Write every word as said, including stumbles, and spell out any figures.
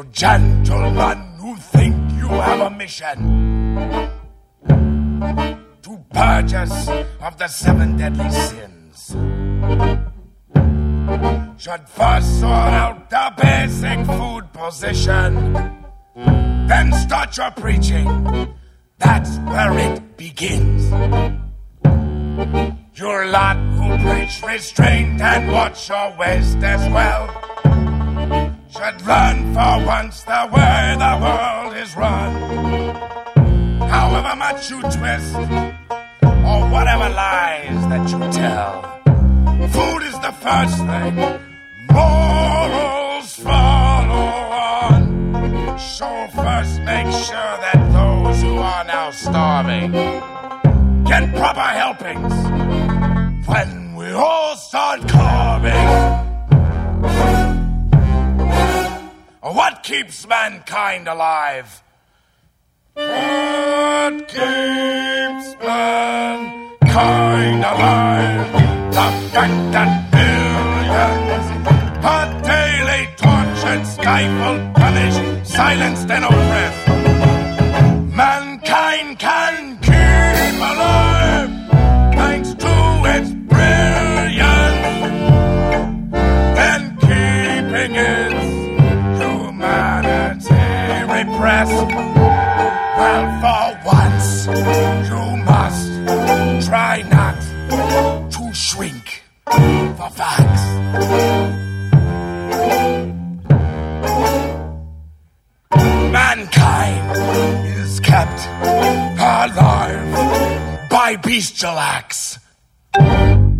You gentlemen who think you have a mission to purge us of the seven deadly sins should first sort out the basic food position, then start your preaching. That's where it begins. Your lot who preach restraint and watch your waist as well should learn for once the way the world is run. However much you twist, or whatever lies that you tell, food is the first thing morals follow on. So first make sure that those who are now starving get proper helpings when we all start carving. What keeps mankind alive? What keeps mankind alive? The fact that millions are daily tortured, stifled, punished, silenced, and oppressed. Mankind can keep alive thanks to its brilliance and keeping its humanity repressed. Well, for once, you must try not to shrink for facts. Mankind is kept alive by bestial acts.